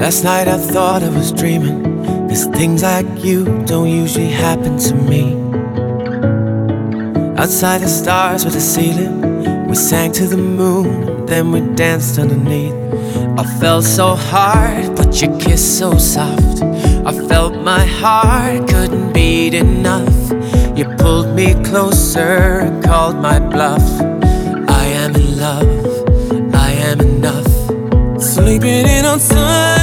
Last night I thought I was dreaming, 'cause things like you don't usually happen to me. Outside the stars with the ceiling, we sang to the moon, then we danced underneath. I felt so hard, but your kiss so soft. I felt my heart couldn't beat enough. You pulled me closer, called my bluff. I am in love, I am enough. Sleeping in on sun